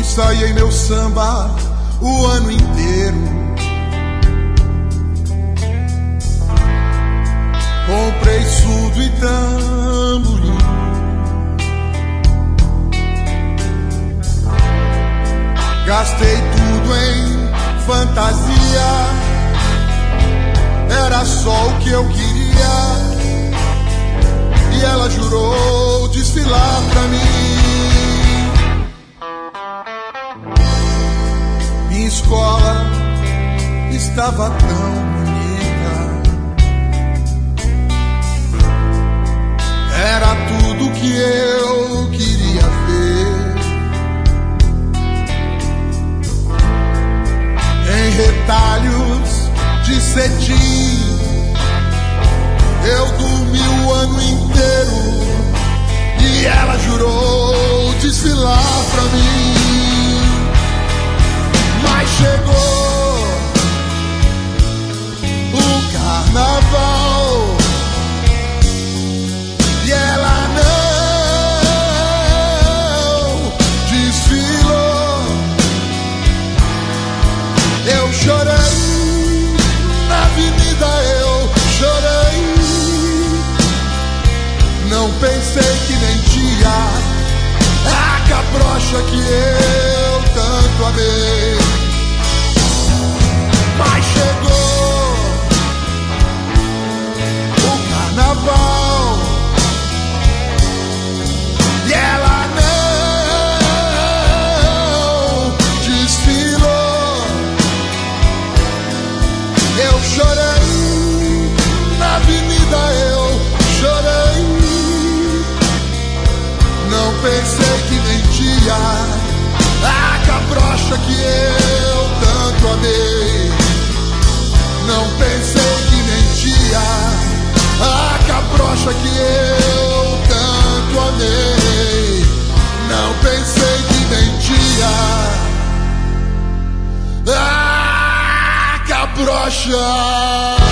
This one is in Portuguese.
ensaiei meu samba o ano inteiro. Comprei surdo e tamborim. Gastei tudo em fantasia. Era só o que eu queria. E ela jurou desfilar pra mim. Minha escola estava tão bonita. Era tudo que eu queria ver. Em retalhos de cetim, eu dormi o ano inteiro. E ela jurou desfilar pra mim. Mas chegou o carnaval e ela não desfilou. Eu chorei na avenida, eu chorei. Não pensei que mentia a cabrocha que eu tanto amei. Mas chegou o carnaval e ela não desfilou. Eu chorei na avenida, eu chorei. Não pensei que mentia a cabrocha que eu tanto amei. Não pensei que mentia a cabrocha que eu tanto amei. Não pensei que mentia a cabrocha